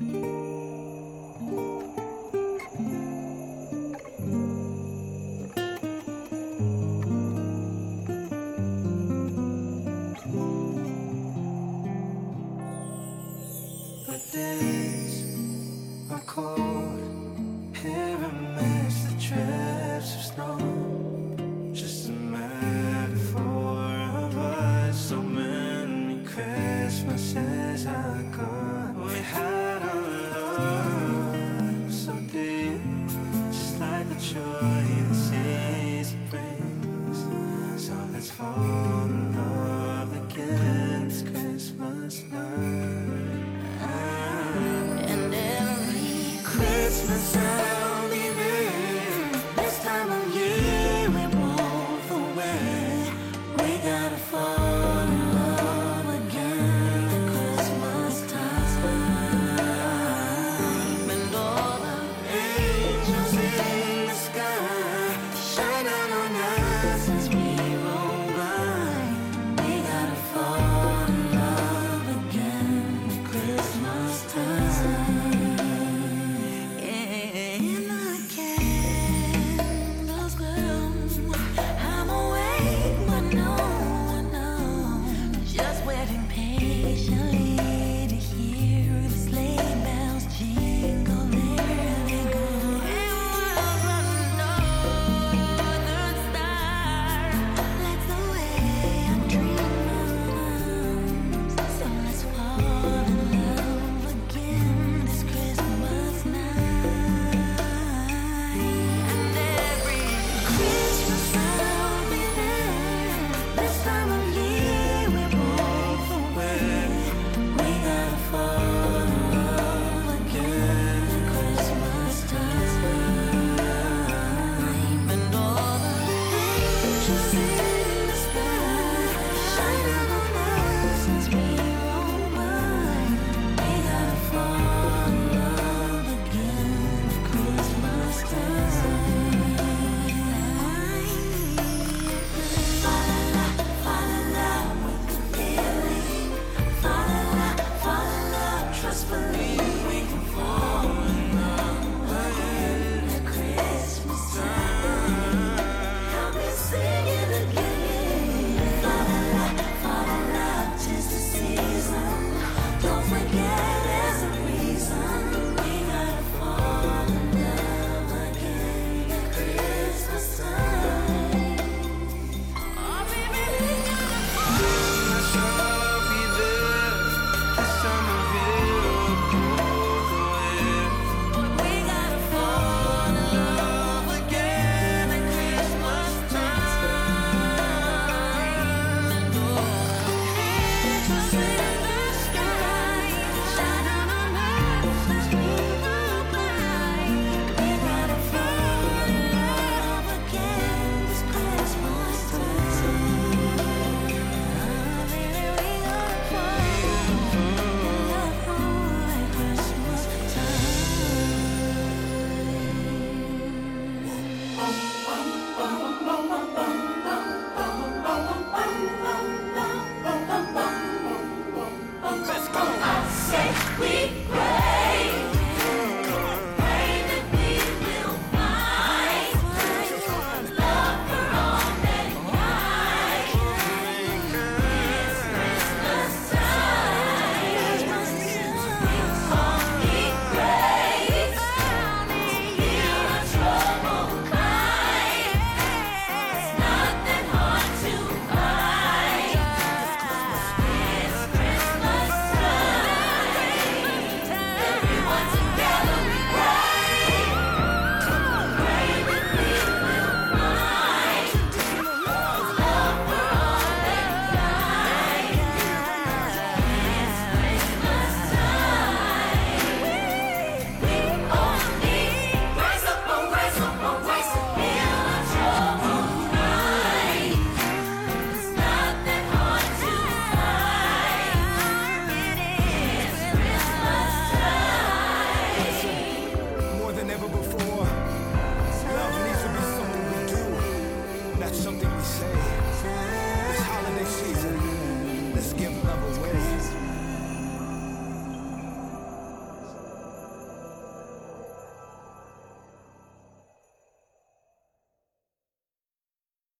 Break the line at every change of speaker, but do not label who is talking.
The days are cold, here amidst the drifts of snow. Just a metaphor of us. So many Christmases ago, we had a love so deep, just like the joy the season brings. So let's fall in love again this Christmas night. And every Christmas I'll be there. This time of year we both away. We gotta fall in love again at Christmas time. And all the angels in the sky shine down on us as we roll by. We gotta fall in love again at Christmas time. And the candles glow. I'm awake, but no one knows. Just waiting patiently to hear the sleigh bells jingle. There they go. And while the northern star lights the way I'm dreaming. So let's fall in love again this Christmas night. And every Christmas I'll be there. This time of year we're both away. We gotta fall in love again at Christmas time. And all the angels in the sky shine down on us as we roll by. We gotta fall in love again at Christmas time. Fall in love with the feeling. Fall in love, trust, believe we can fall in love again at Christmas time. Help me sing it again. Fall in love, 'tis the season. Don't forget there's a reason. We gotta fall in love again at Christmas time. Oh baby, we gotta fall. I'll be there. This time of year both away. We gotta fall in love again at Christmas time. And all the angels in the sky shine down on us as we roll by. We gotta fall in love again this Christmas time. Baby, we gotta fall in love at Christmas time. Let's go. I say we